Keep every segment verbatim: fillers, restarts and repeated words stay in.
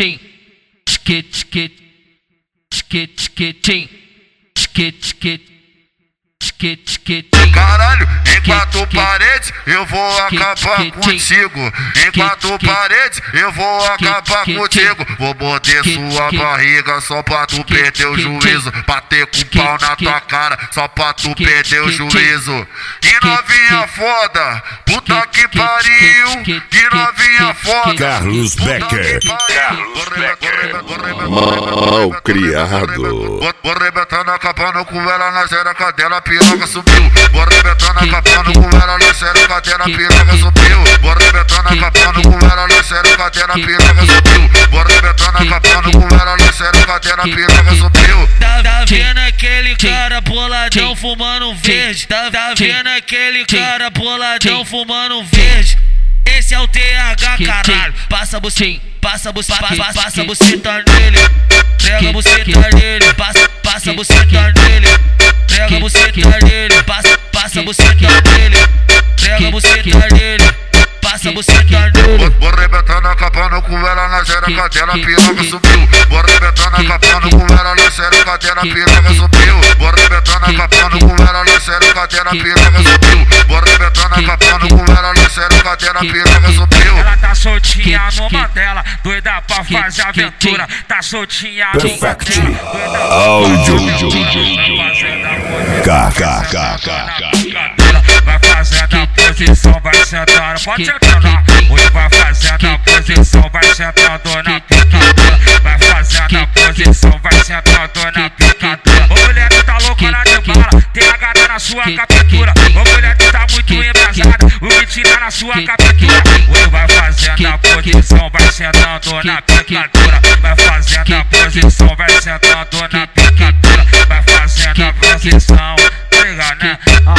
tim, tique tique tique tique tim, tique tique tique tique tim. Caralho, em quatro paredes eu vou acabar contigo. Em quatro paredes eu vou acabar contigo. Vou morder sua barriga só pra tu perder o juízo. Bater com pau na tua cara só pra tu perder o juízo. Que novinha foda, puta que pariu. Que novinha foda. Carlos Becker. Carlos Becker. Mal criado. Vou arrebentando, acabando com ela na xereca dela, a piroca subiu. Vou arrebentando, acabando com ela na xereca dela, a piroca subiu. Vou arrebentando, acabando com ela na xereca dela, a piroca subiu. Vou arrebentando, acabando com ela na xereca dela, a piroca subiu. Tá, tá vendo aquele cara boladão fumando verde? Tá, tá vendo aquele cara boladão fumando verde? Esse é o T H, caralho. Passa a buceta, passa a buceta, passa a buceta nele. Pega a buceta nele, passa, passa a buceta nele. Pega a buceta nele, passa, passa a buceta nele. Pega a buceta nele, passa a buceta nele. Vou arrebentando, acabando com ela na xereca dela, a piroca subiu. Vou arrebentando, acabando com ela na xereca dela, a piroca subiu. Vou arrebentando, acabando com ela na xereca dela, a piroca subiu. Vou arrebentando, acabando com ela na xereca dela, a piroca subiu. Ela tá soltinha numa dela, doida pra fazer aventura. Tá soltinha numa Perfect. dela, Áudio. K, K, K, K. vai fazendo a posição, vai sentando, pode sentar. Hoje vai fazendo a posição, vai sentando na picadura. Vai fazendo a posição, vai sentando na picadura. Ô mulher, tu tá louca na de bala, tem a gata na sua captura. Ô mulher, tu tá muito embrasada, o que tira na sua captura. Hoje vai fazendo a posição, vai sentando na picadura. Vai fazendo a posição, vai sentando na picadura. Vai fazendo a posição, tá ligado, né?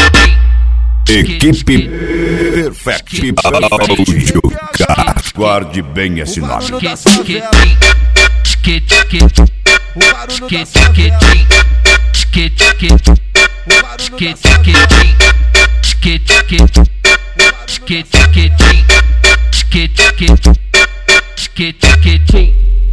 Equipe Perfect Áudio. Guarde bem esse nome. O barulho da favela. O barulho da favela. O barulho da favela.